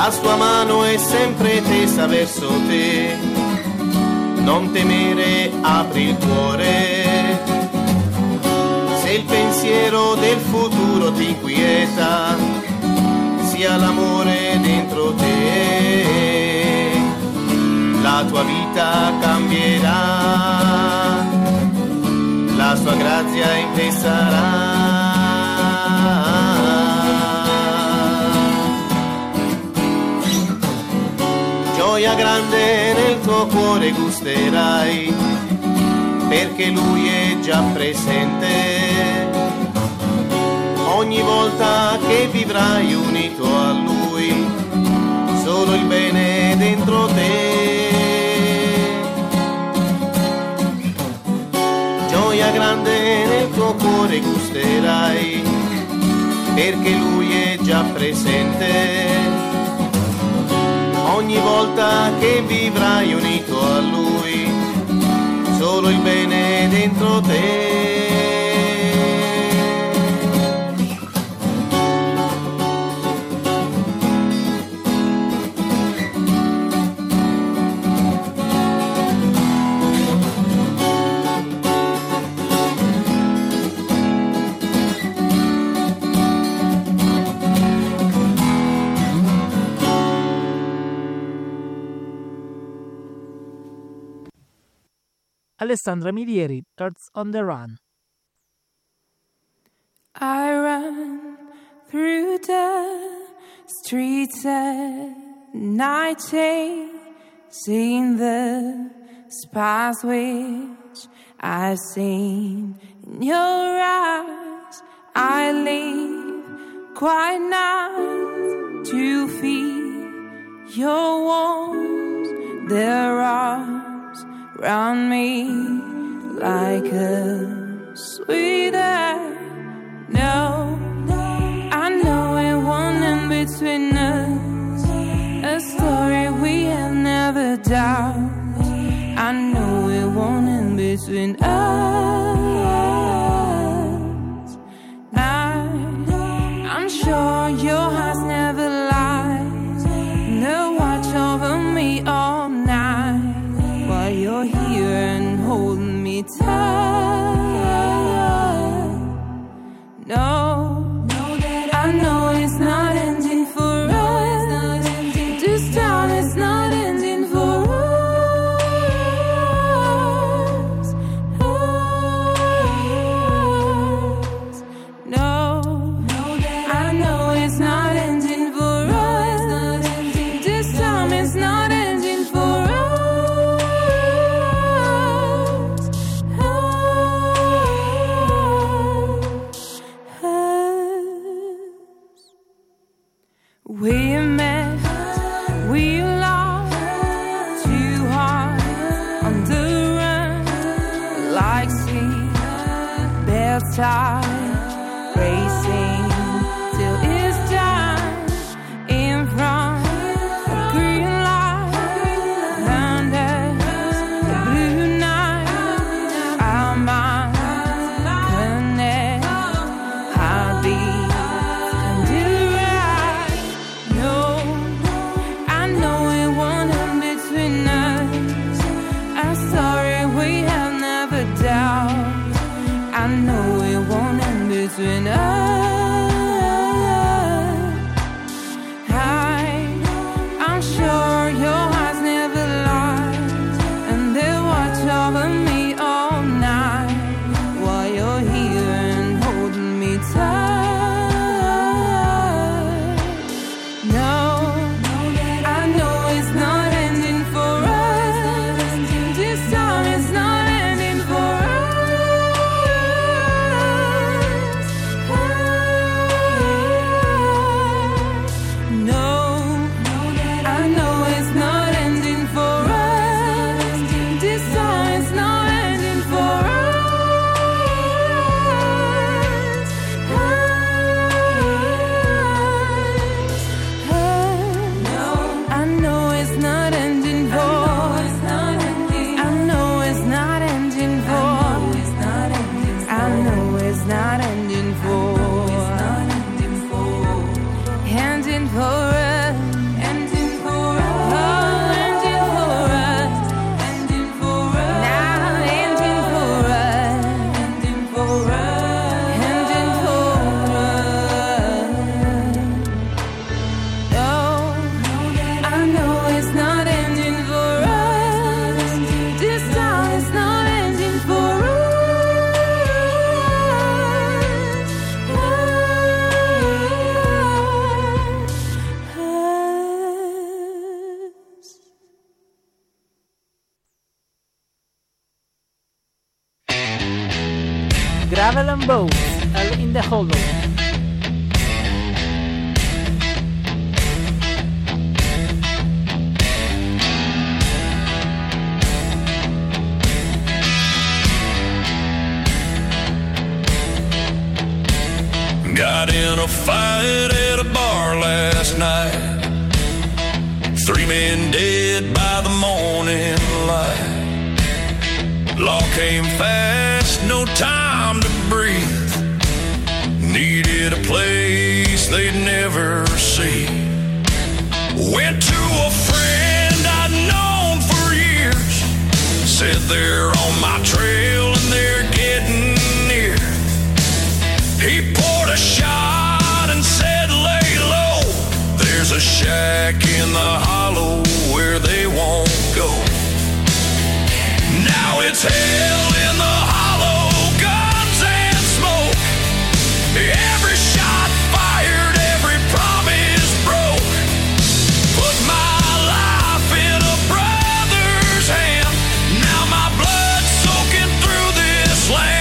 La sua mano è sempre tesa verso te, non temere, apri il cuore. Se il pensiero del futuro ti inquieta, sia l'amore dentro te, la tua vita cambierà, la sua grazia in te sarà. Gioia grande nel tuo cuore gusterai, perché lui è già presente. Ogni volta che vivrai unito a lui, solo il bene dentro te. Gioia grande nel tuo cuore gusterai, perché lui è già presente. Ogni volta che vivrai unito a lui, solo il bene dentro te. Alessandra Milieri, Earth on the Run. I run through the streets at night, seeing the spies which I've seen in your eyes. I leave quite night to feel your warmth. There are round me like a sweet air. No, I know it won't end between us, a story we have never doubted. I know it won't end between us. I'm sure your heart's never lies, no watch over me all night, while you're here and holding me tight. No, I know it's not ending for us. This time it's not ending for us. No, I know it's not ending for us. This time it's not ending for us. We met, we lost, two hearts on the run, like sea, bedside, racing till it's done. In front, a green light, under the blue night, our minds connect, heartbeat and do right. No, I know it won't end between us, a story we have never doubted. I know it won't end Gravel and Bones, Hell in the Hollow. Got in a fight at a bar last night. 3 men dead by the morning light. Law came fast, no time to breathe. Needed a place they'd never see. Went to a friend I'd known for years. Said they're on my trail and they're getting near. He poured a shot and said, lay low. There's a shack in the hollow where they won't go. Now it's hell in the hollow, guns and smoke. Every shot fired, every promise broke. Put my life in a brother's hand. Now my blood's soaking through this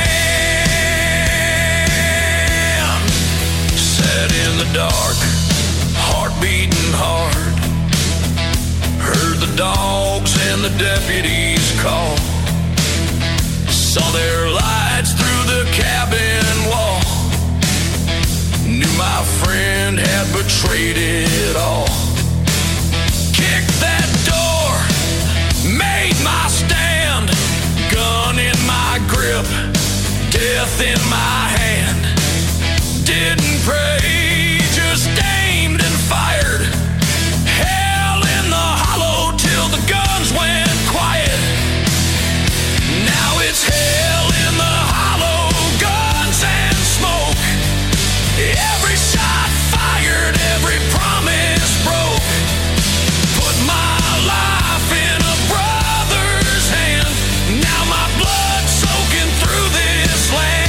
land. Sat in the dark, heart beating hard. Heard the dogs and the deputies call. Saw their lights through the cabin wall. Knew my friend had betrayed it all. Kicked that door, made my stand. Gun in my grip, death in my hand. Didn't pray, just aimed and fired. Hell in the hollow till the guns went quiet. Now it's hell in the hollow, guns and smoke. Every shot fired, every promise broke. Put my life in a brother's hand. Now my blood's soaking through this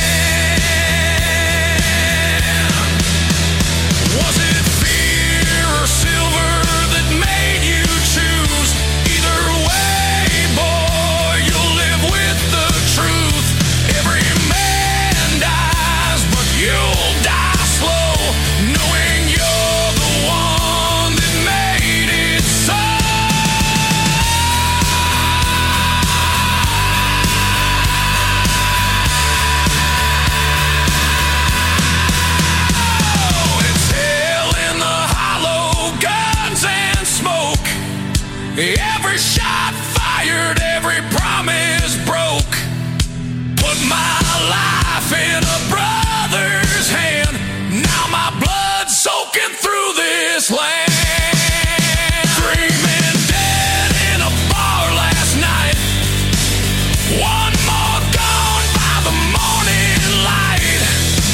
land. Was it fear or silver that made you choose? Either way, boy, you'll live with the truth. Every man dies, but you'll die slow, knowing you're the one that made it so. It's hell in the hollow, guns and smoke. Every shot fired, every promise broke. Put my life in a brother's hand. Now my blood's soaking through this land. 3 men dead in a bar last night. 1 more gone by the morning light.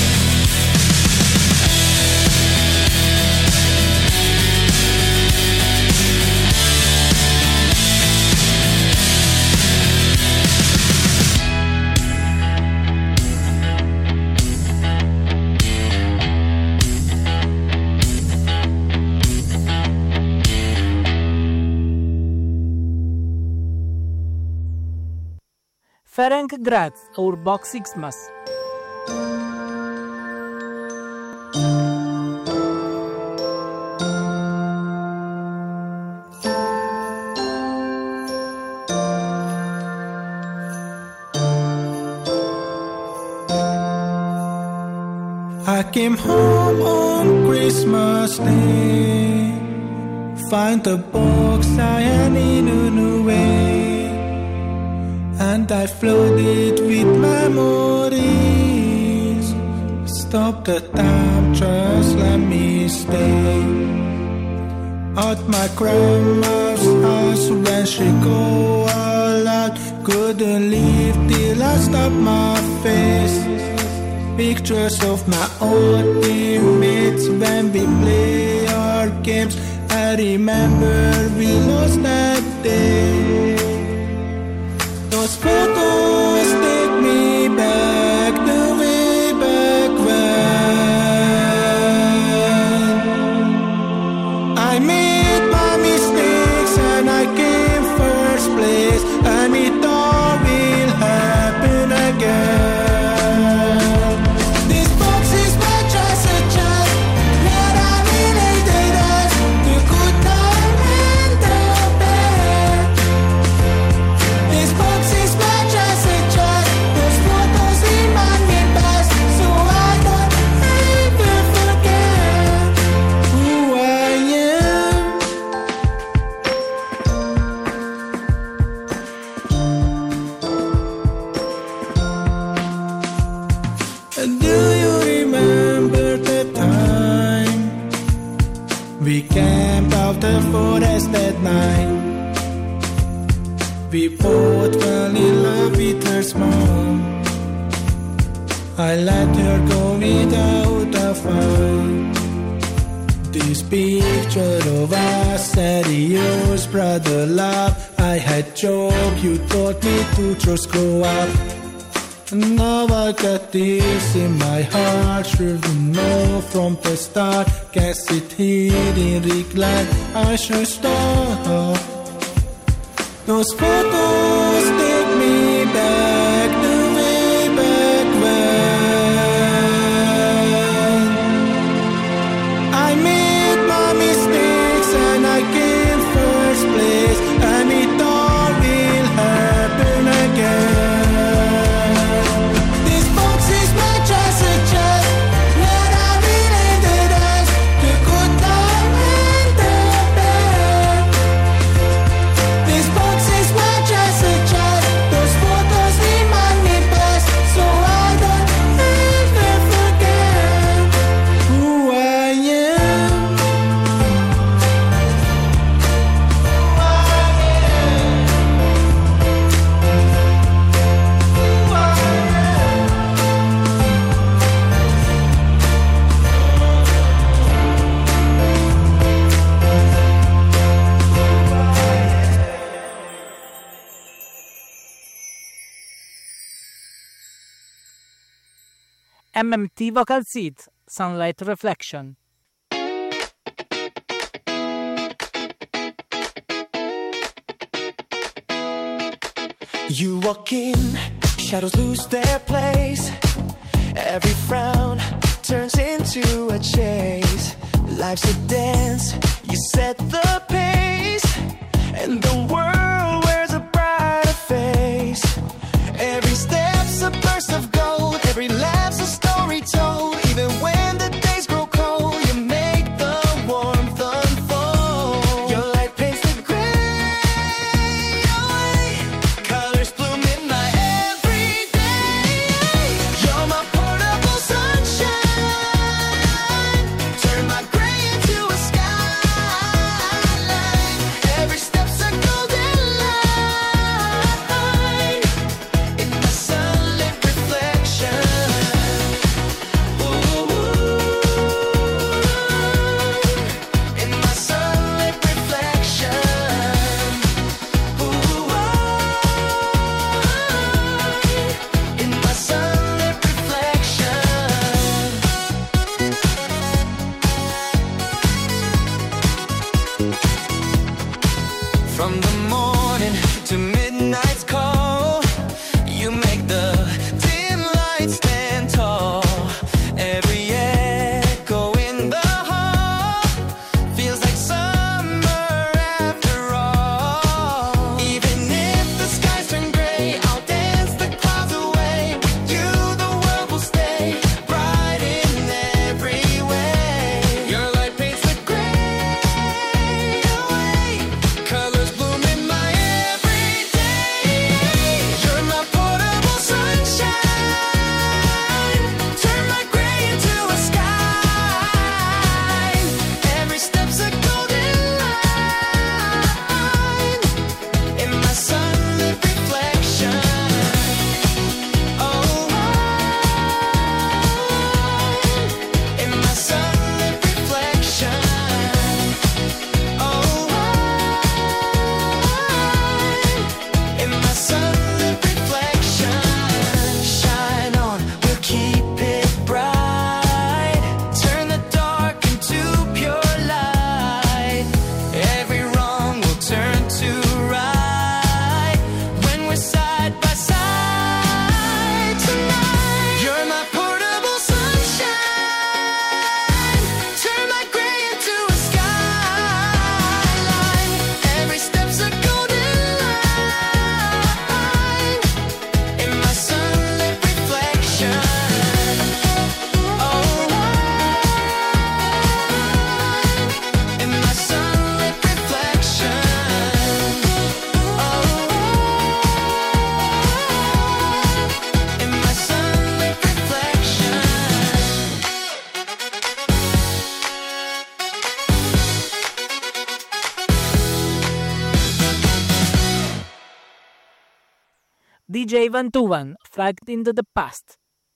Ferenc Graz, Urbox Xmas. I came home on Christmas Day, find the box I had hidden away, and I flooded with memories. Stop the time, just let me stay. At my grandma's house when she go all out, couldn't leave till I stopped my face. Pictures of my old teammates when we play our games. I remember we lost that day. Those photos take me back the way back when I made my mistakes and I came first place, and it all will happen again. We camped out the forest at night. We both fell in love with her smile. I let her go without a fight. This picture of us at yours brought the love. I had joked, you taught me to just grow up. Now I got this in my heart, sure you know from the start. Guess it didn't regret, I should stop. Those photos take me back the way back when I made my mistakes and I came first place, and it all will happen again. MMT Vocal Seeds, Sunlight Reflection. You walk in, shadows lose their place. Every frown turns into a chase. Life's a dance, you set the pace, and the world wears a brighter face. Every step's a burst of gold, every laugh's a story told. Even when the days grow cold, you make the warmth unfold. Your light paints the gray away, colors bloom in my everyday. You're my portable sunshine, turn my gray into a skyline. Every step's a golden line in my sunlit reflection. DJ Van Tuvan, Flagged into the Past.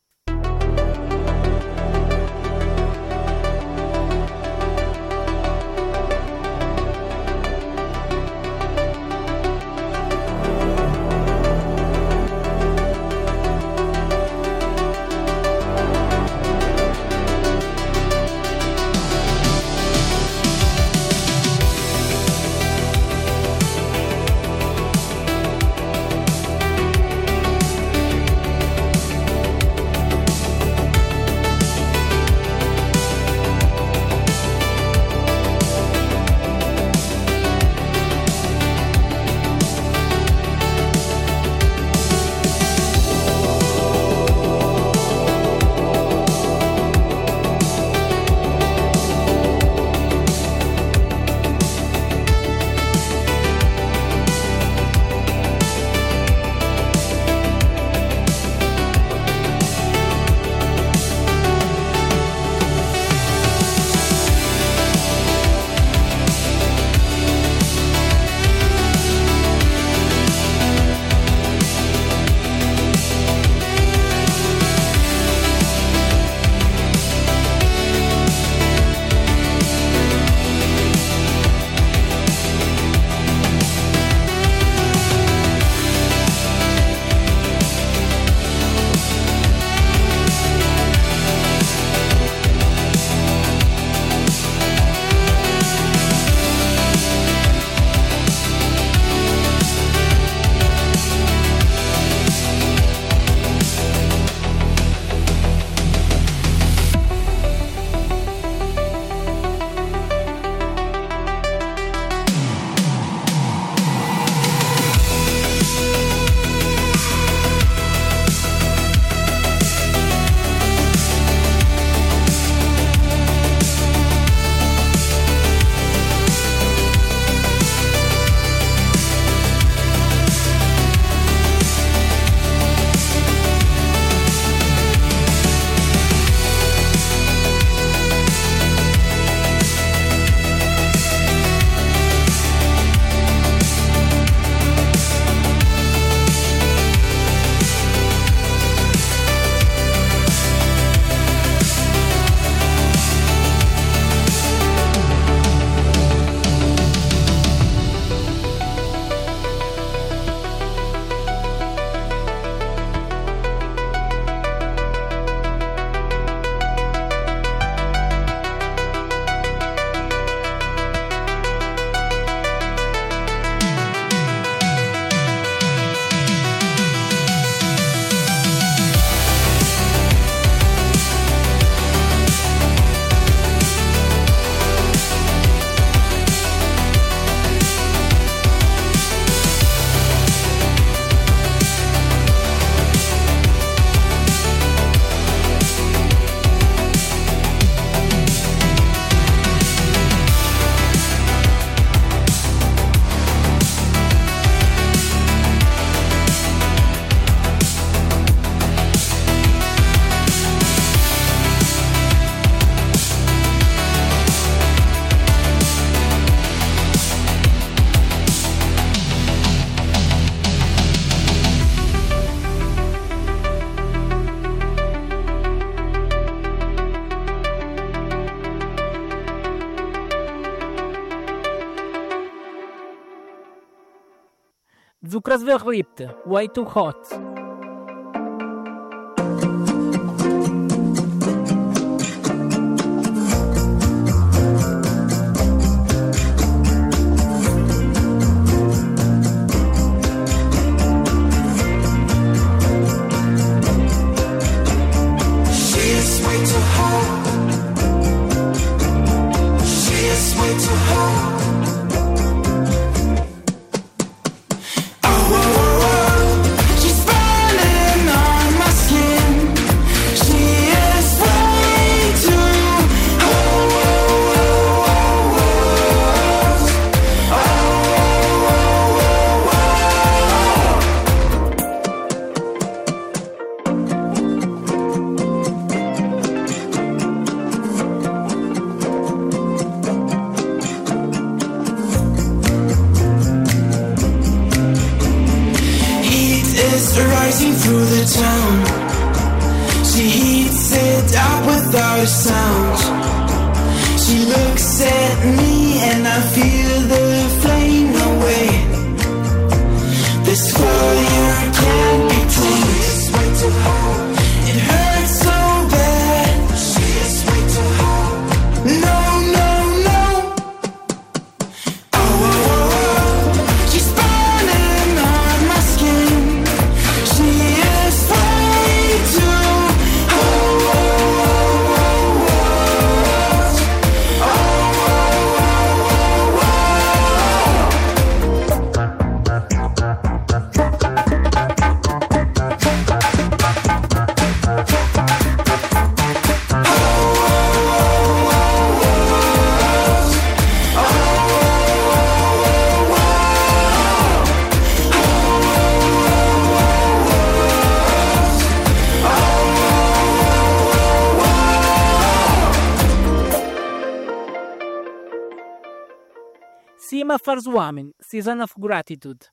Zucras verliebt, way too hot. her sounds. She looks at me and I feel the flame away. This fire can't be tamed. It's way too hot. It hurts so bad. She's way too hot. No, no, no. Oh, oh, oh, oh. She's burning on my skin. She is way too hot. Oh, oh, oh, oh, oh, oh, Sima Farzwamin, Season of Gratitude.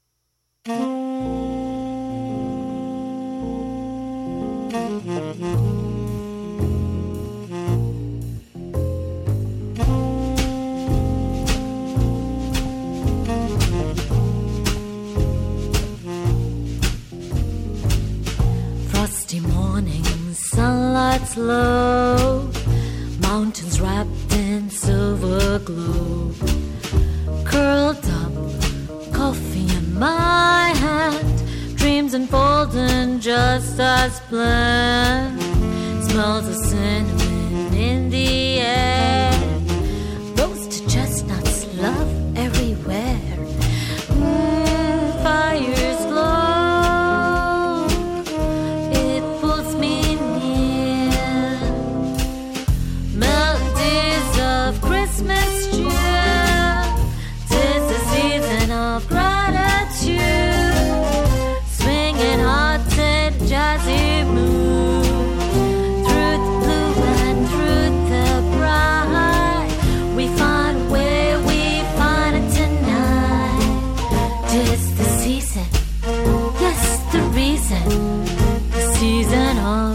Frosty morning, sunlight's low, mountains wrapped in silver glow. Curled up, coffee in my hand, dreams unfolding just as planned. Smells of cinnamon in the air, roasted chestnuts, love everywhere. Fires glow, it pulls me near. Melodies of Christmas cheer, 'tis the season of gratitude. Swinging hearts in jazzy mood, through the blue and through the bright, we find a way, we find it tonight. 'Tis the season, yes, the reason, the season of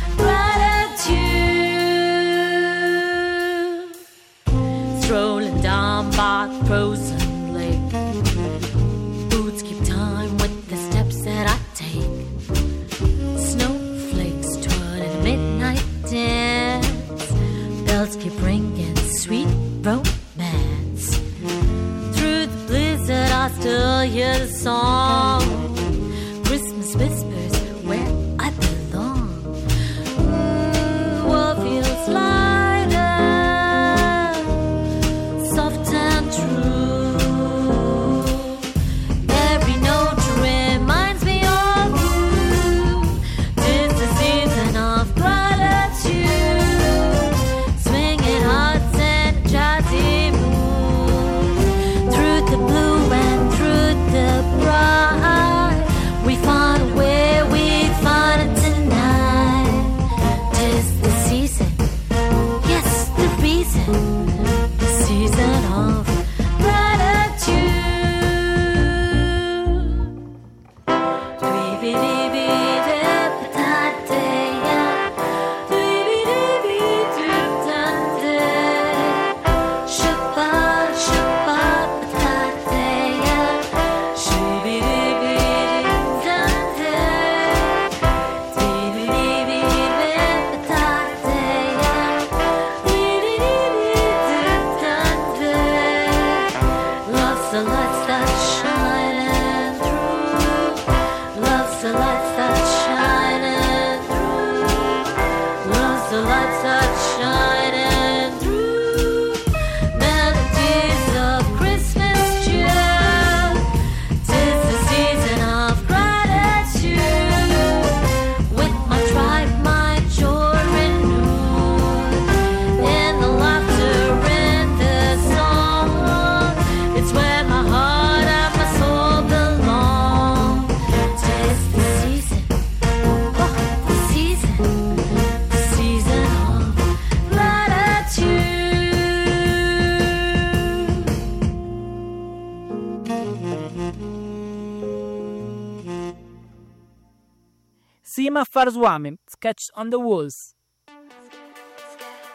gratitude. Strolling down by frozen lake, boots keep time with the steps that I take. Snowflakes twirling a midnight dance, bells keep ringing sweet romance. Through the blizzard I still hear the song, Christmas whispers where I belong. World feels lighter, soft and true. Every note reminds me of you. 'Tis the season of gratitude, swinging hearts in a jazzy mood. Through the blue and through the bright, we find a way, we find it tonight. 'Tis the season, yes, the reason, the season of gratitude. Love's the lights that shining through. Love's the lights that shining through. Love's the lights that shining through. Melodies of Christmas cheer, 'tis the season of gratitude. With my tribe, my joy renewed, in the laughter, in the song. It's where my heart and my soul belong. 'Tis the season, oh, the season of gratitude. Sima Farzwamin, Sketch on the Walls.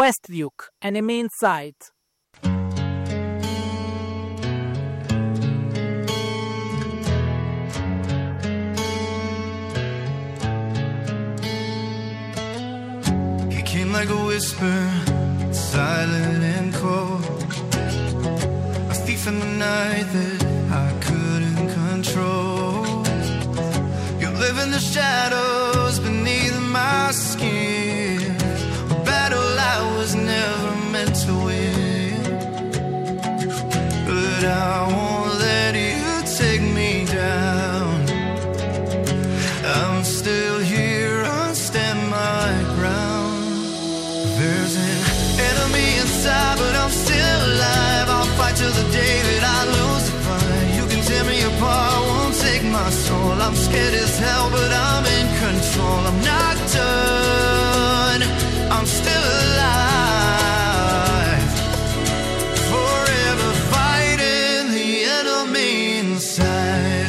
West Duke, Enemy in Sight. He came like a whisper, silent and cold, a thief in the night that I couldn't control. You live in the shadows beneath my skin, a battle I was never meant to win. But I won't let you take me down. I'm still here, I'll stand my ground. There's an enemy inside, but I'm still alive. I'll fight till the day that I lose the fight. You can tear me apart, won't take my soul. I'm scared as hell, but I'm in control. I'm not done, I'm still alive. Forever fighting the enemy inside.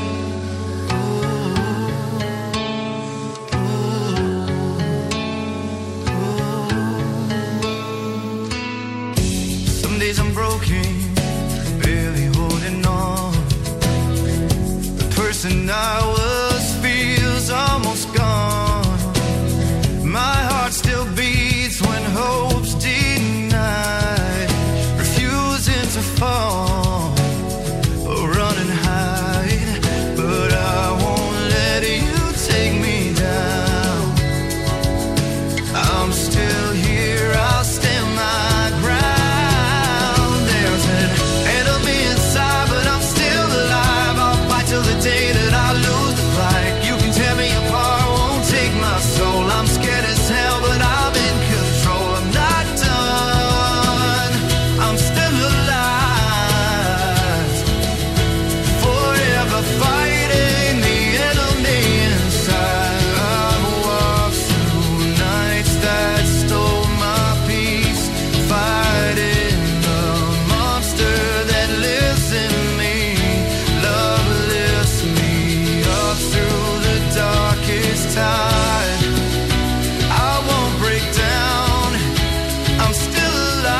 Some days I'm broken, barely holding on. The person I was feels almost gone. My heart still beats when hope's denied, refusing to fall or run and hide. But I won't let you take me down. I'm still here, I'll stand my ground. There's an enemy inside, but I'm still alive. I'll fight till the day that I lose the fight. You can tear me apart, won't take my soul. I'm scared as hell, but I'm in control. I'm not done, I'm still alive. Forever fighting the enemy inside. I've walked through nights that stole my peace, fighting the monster that lives in me. Love lifts me up through the darkest tide. I won't break down, I'm still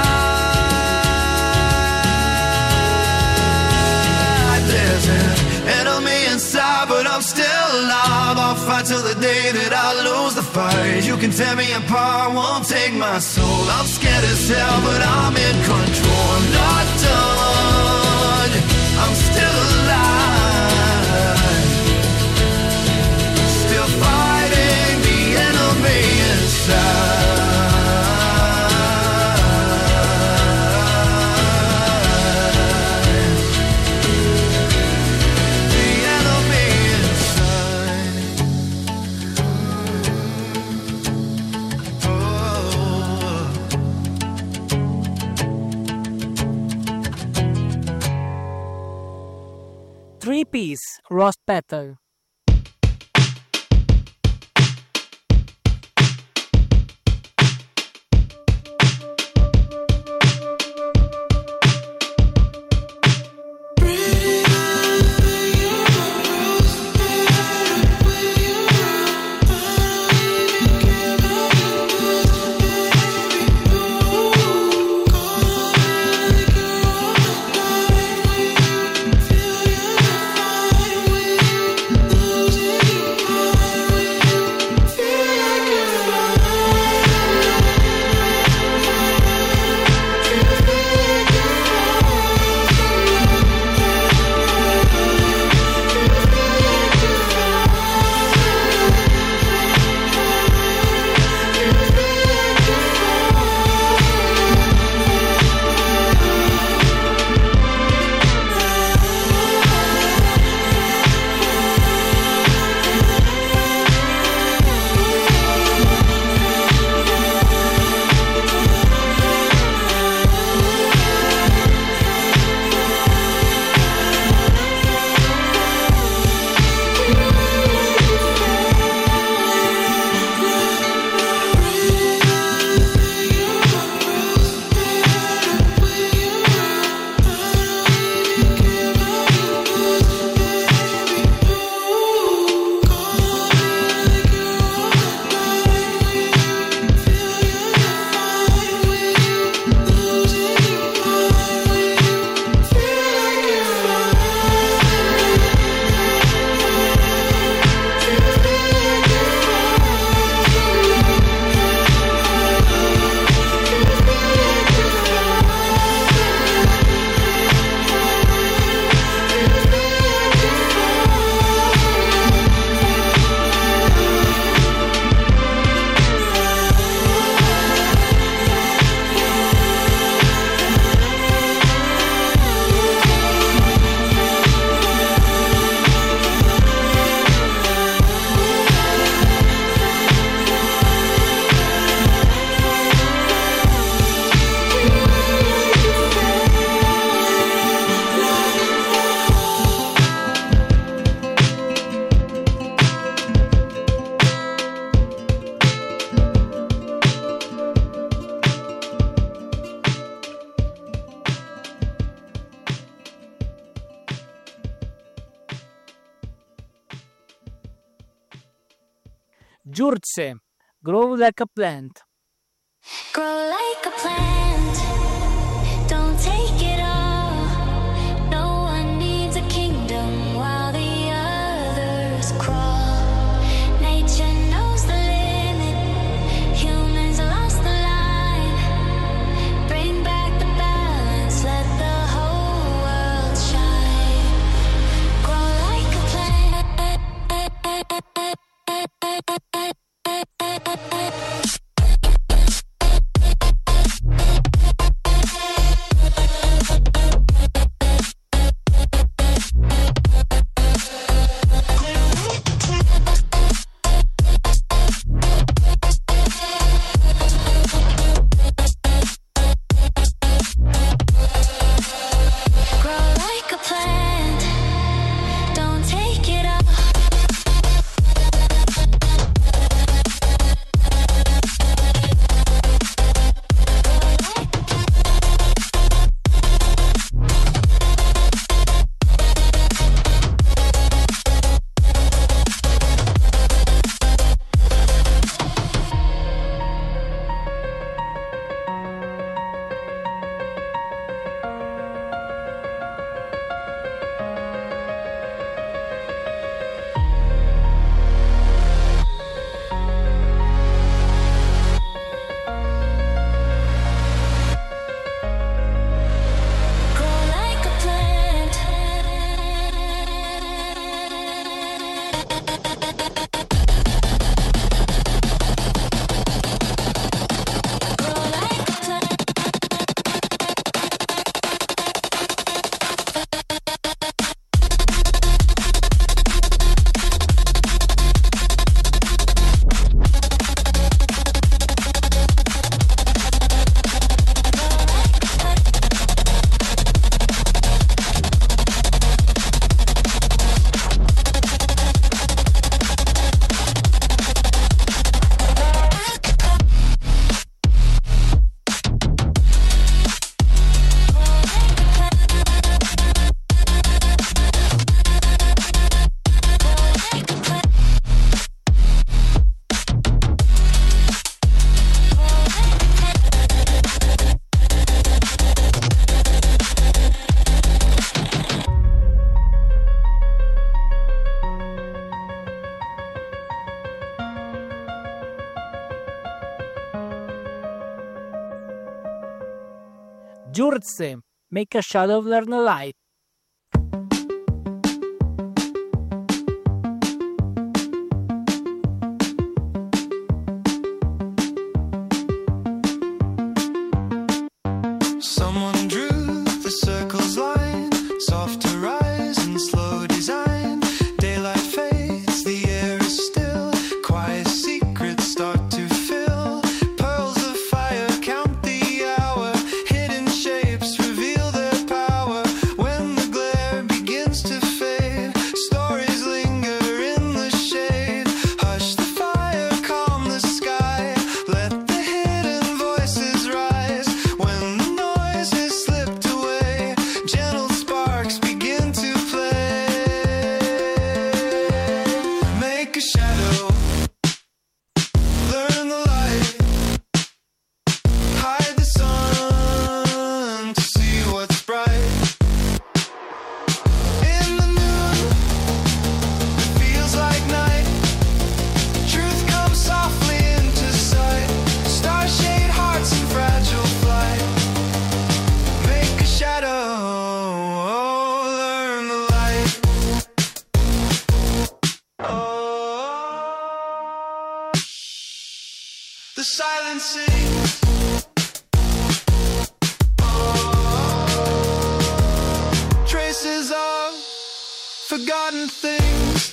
alive. There's an enemy inside, but I'm still alive. I'll fight till the day that I lose the fight. You can tear me apart, won't take my soul. I'm scared as hell, but I'm in control. I'm not done, I'm still alive. Still fighting the enemy inside. The enemy inside. Oh. 3-piece, Ross Petal. Giurze, Grow Like a Plant. Grow like a plant, don't take it all. No one needs a kingdom while the others crawl. Nature knows the limit, humans lost the line. Bring back the balance, let the whole world shine. Grow like a plant. Giurze, Make a Shadow Learn a Light. Someone drew the circle's line, soft horizon, slow design. Daylight fades, the air is still, quiet secrets start to fill. Pearls of fire count the hour, hidden shapes reveal their power. When the glare begins to fade, stories linger in the shade. Hush the fire, calm the sky, let the hidden voices rise. When the noise is slipped away, gentle sparks begin to play. Make a shadow, learn the light, hide the sun to see what's bright. In the noon, it feels like night. Truth comes softly into sight. Star-shaped hearts in fragile flight. Make a shadow, learn the light. Oh, the silence sings. Oh, traces of forgotten things.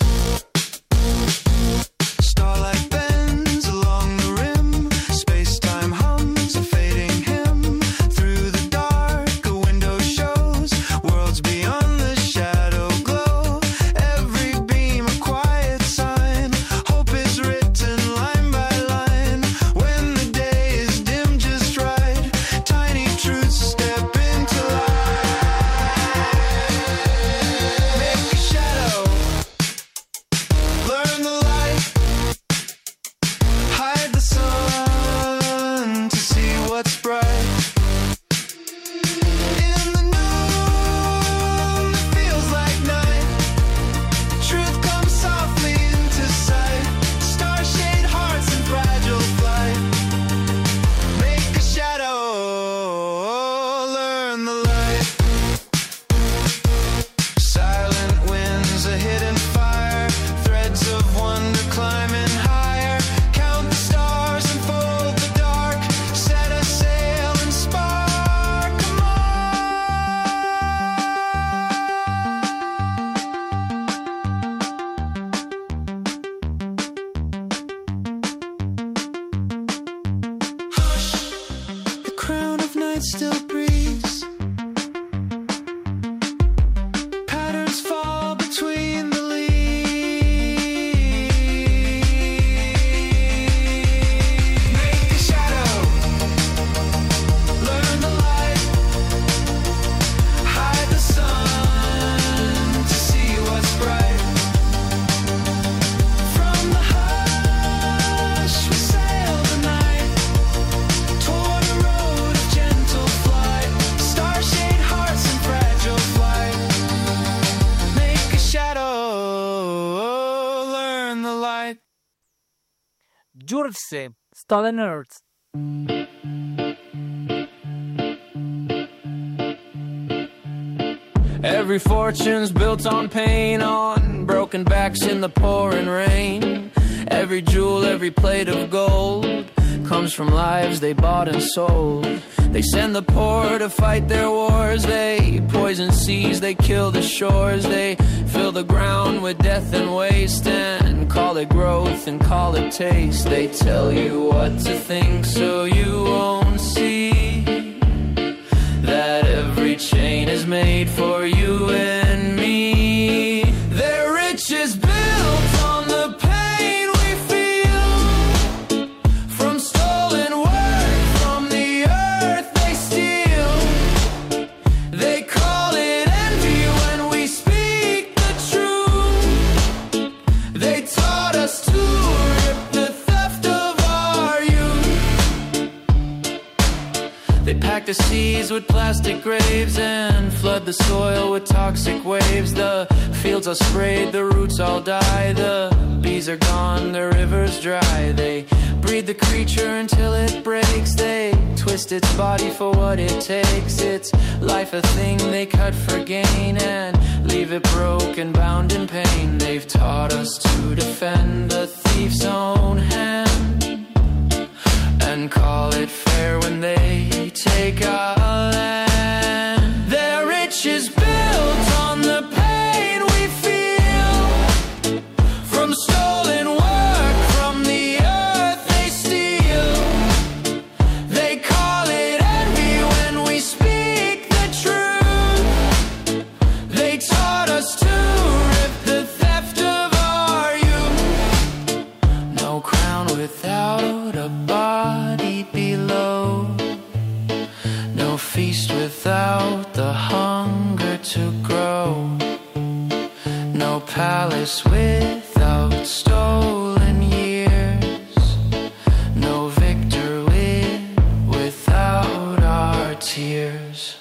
Starlight bends along the rim. Space-time hums a fading hymn. Through the dark, a window shows worlds beyond the shadow glow. Every beam a quiet sign. Hope is written line by line. When the day is dim just right, tiny truths step into light. Make a shadow, Jursey, Stolen Earth. Every fortune's built on pain, on broken backs in the pouring rain. Every jewel, every plate of gold comes from lives they bought and sold. They send the poor to fight their wars. They poison seas, they kill the shores. They fill the ground with death and waste and call it growth and call it taste. They tell you what to think so you won't see that every chain is made for you and me. Their riches built on the pain we feel from stolen work from the earth they steal. They call it envy when we speak the truth. They taught us to rip the theft of our youth. They pack the seas with plastic graves and flood the soil with toxic waves. The fields are sprayed, the roots all die. The bees are gone, the river's dry. They breed the creature until it breaks. They twist its body for what it takes. It's life a thing they cut for gain and leave it broken, bound in pain. They've taught us to defend the thief's own hand and call it fair when they take our land. Their riches built on the pain we feel from stolen work from the earth they steal. They call it envy when we speak the truth. They taught us to rip the theft of our youth. No crown without a body below. No feast without the hunger to grow. No palace without stolen years. No victory without our tears.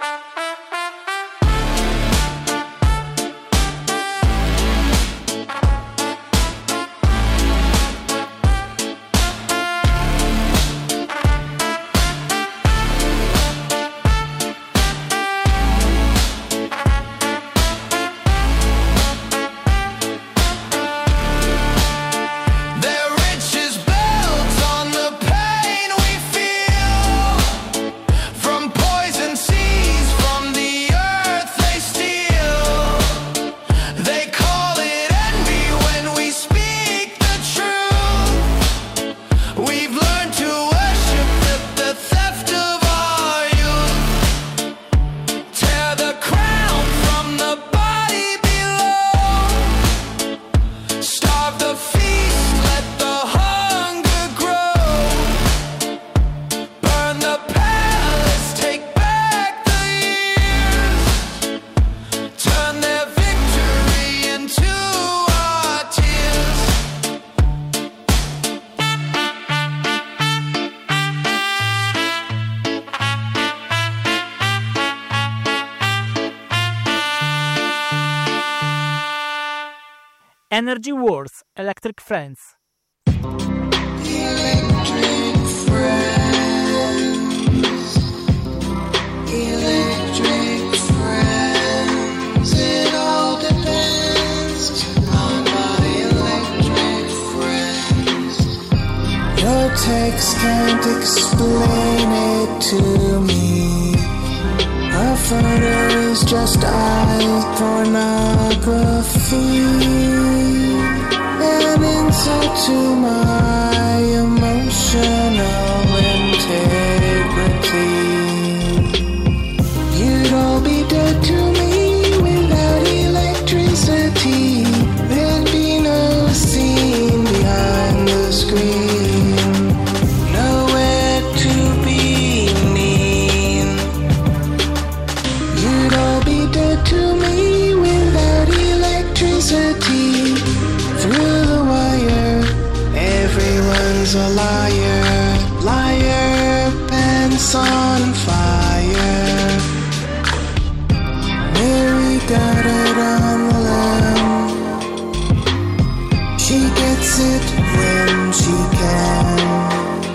Energy Wars, Electric Friends. Electric friends, electric friends. It all depends on my electric friends. Your text can't explain it to me. A photo is just eye pornography. An insult to my emotional integrity. You'd all be dead to me without electricity. There'd be no scene behind the screen. Nowhere to be mean. You'd all be dead to me without electricity. Through the wire, everyone's a liar. Liar, pants on fire. Mary got it on the lamb. She gets it when when she can.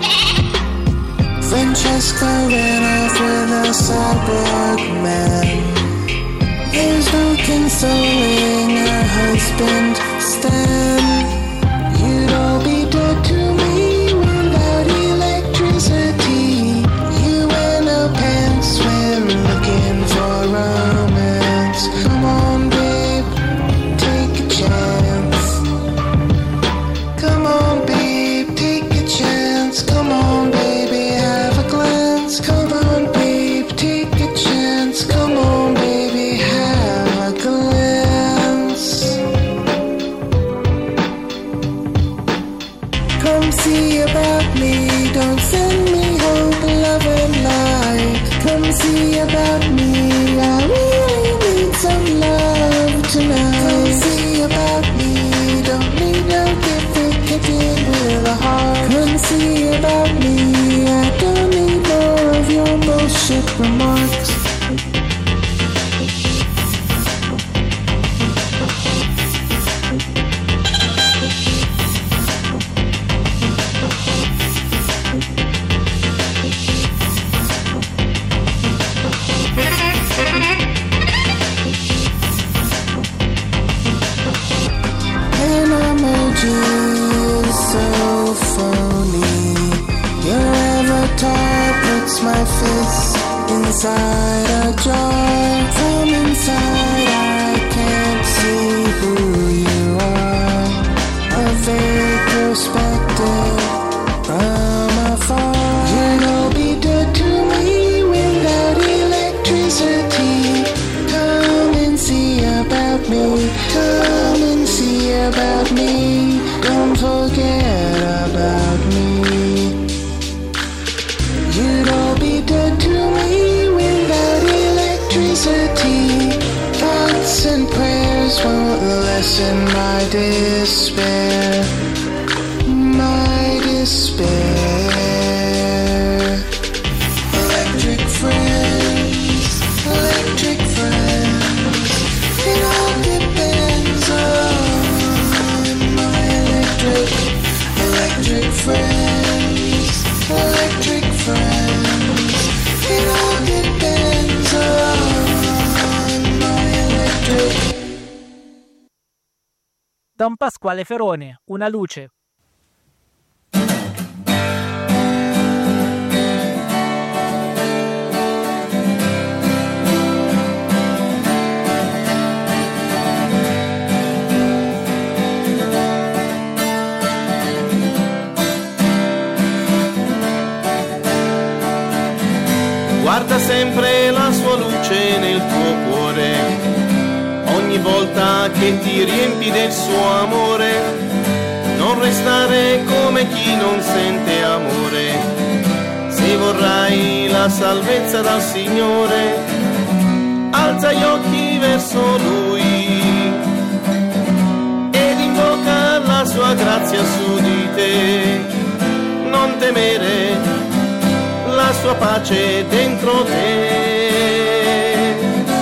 Francesca ran off with a cyborg man. There's no consoling her husband, Stan. You'd all be dead to me without electricity. You in a pants swim looking for romance. Come on, babe, take a chance. Come on, babe, take a chance. Come on, baby, have a glance. Come on, babe, take a chance. Come on, baby, have a glance. Come see about me, don't send me hope, love and light. Come see about me, I really need some love tonight. Come see about me, don't need no gift with a heart. Come see about me, I don't need more of your bullshit remarks. An emoji is so phony. Your avatar puts my fist inside a jar. From inside I can't see who you are. A vague perspective from afar. You'll be dead to me without electricity. Come and see about me. Come and see about me. Don't forget about me. You'd all be dead to me without electricity. Thoughts and prayers won't lessen my despair. My despair. Electric friends, electric friends. It all depends on my electric friends, electric friends. It all depends on my electric. Don Pasquale Ferone, Una luce. Guarda sempre la sua luce nel tuo cuore, ogni volta che ti riempi del suo amore. Non restare come chi non sente amore, se vorrai la salvezza dal Signore. Alza gli occhi verso Lui ed invoca la sua grazia su di te. Non temere, la sua pace dentro te.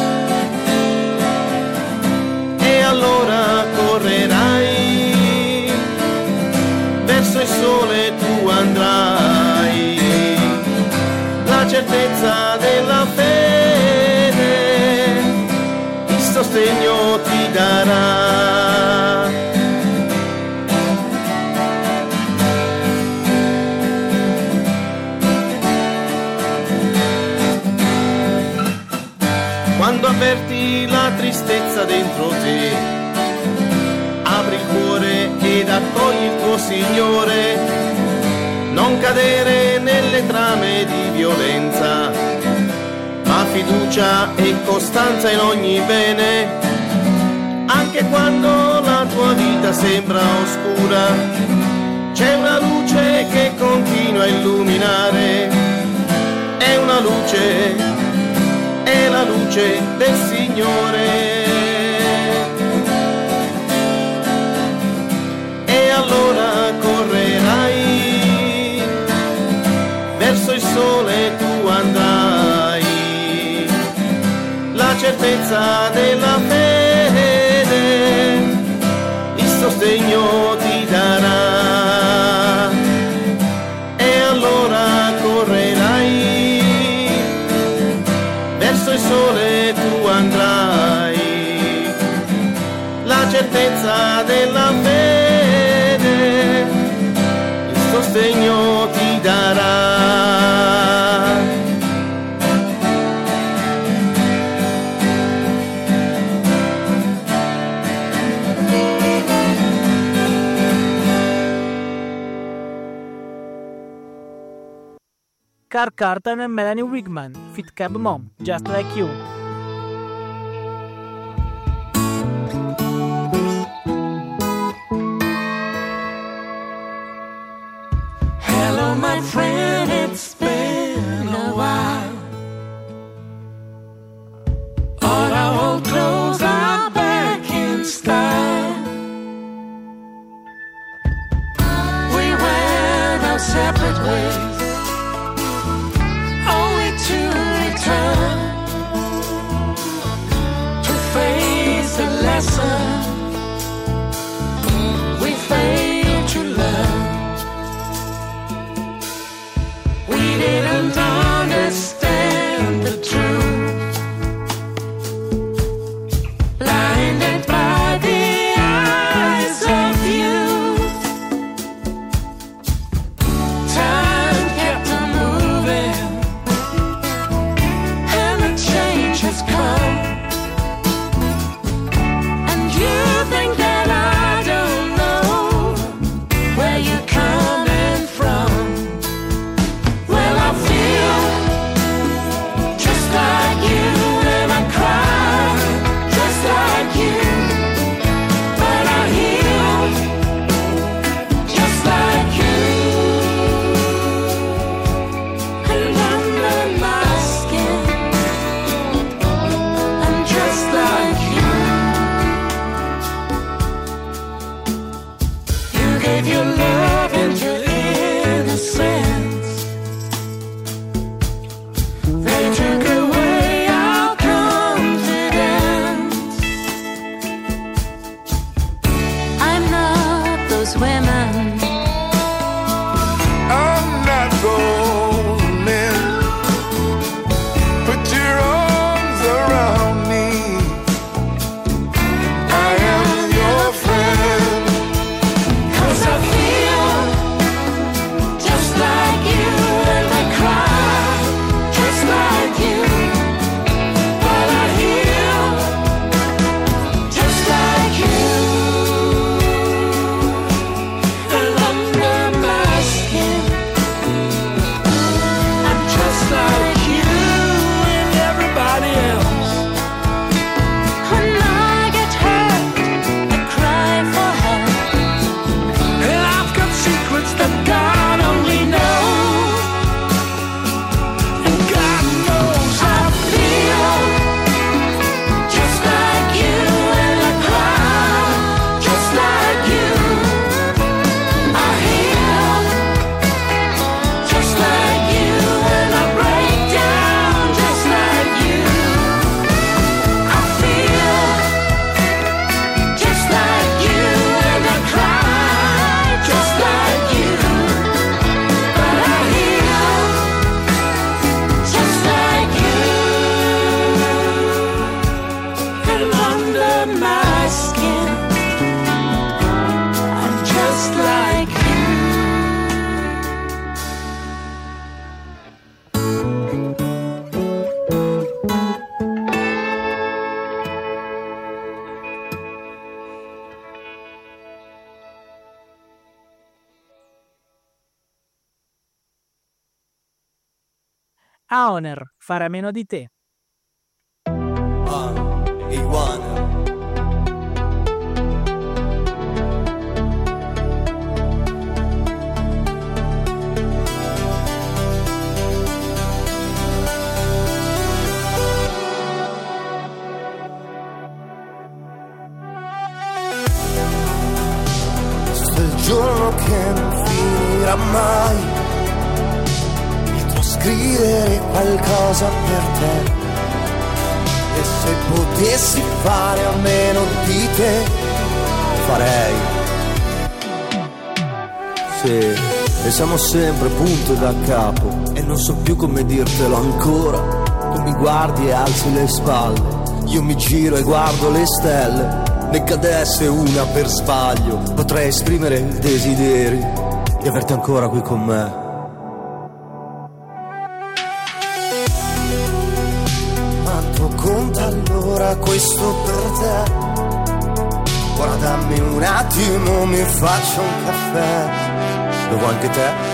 E allora correrai, verso il sole tu andrai. La certezza della fede, il sostegno ti darà. Quando avverti la tristezza dentro te, apri il cuore ed accogli il tuo Signore. Non cadere nelle trame di violenza, ma fiducia e costanza in ogni bene. Anche quando la tua vita sembra oscura, c'è una luce che continua a illuminare. È una luce, è la luce del Signore. E allora correrai, verso il sole tu andrai. La certezza della fede, il sostegno ti darà. certezza della fede, il sostegno ti darà. Carl Carlton and Melanie Wigman, Fit Cab Mom, Just Like You. Hello, my friend, it's been a while. All our old clothes are back in style. We went our separate ways, only to return to face the lesson we failed to learn. We didn't understand the truth, blinded by the eyes of youth. Time kept on moving, and the change has come. And you think that I don't know where you're coming from. Well, I feel just like you, and I cry just like you, but I heal just like you. And under my skin, I'm just like you. You gave your love and your innocence. They took away our confidence. I'm not those women. I'm not going in. Put your arms around me. I am your friend. 'Cause I feel just like you, and I cry just like you, but I heal just like you. And under my skin, I'm just like you and everybody else. When I get hurt, I cry for help. And I've got secrets that God only knows. And God knows I feel just like you, and I cry just like you. I heal just like you, and I break down just like you. I feel just like you, and I cry just like you, but I heal just like you. And under my skin, I'm just like you. Aoner, Fare a meno di te. Questo è il giorno che non finirà mai, potrò scrivere qualcosa per te. E se potessi fare a meno di te, farei. Sì, e siamo sempre punto da capo, e non so più come dirtelo ancora. Tu mi guardi e alzi le spalle, io mi giro e guardo le stelle. né cadesse una per sbaglio, potrei esprimere il desiderio di averti ancora qui con me. Quanto conta allora questo per te? Ora dammi un attimo, mi faccio un caffè. Lo vuoi anche te?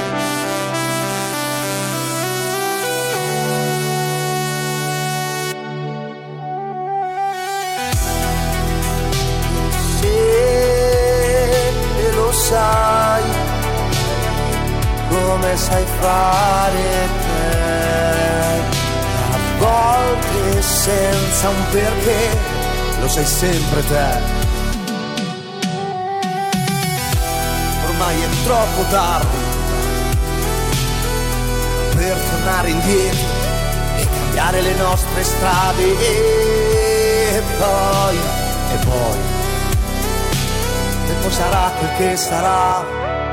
Sai come sai fare te, a volte senza un perché, lo sai sempre te. Ormai è troppo tardi per tornare indietro e cambiare le nostre strade e poi sarà quel che sarà.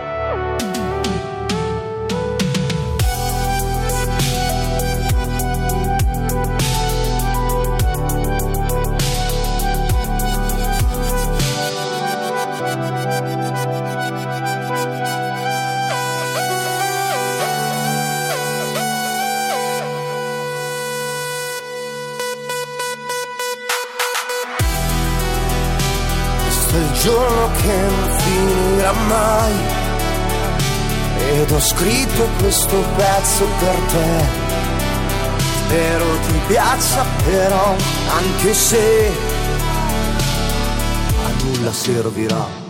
Il giorno che non finirà mai, ed ho scritto questo pezzo per te. Spero ti piaccia però, anche se a nulla servirà.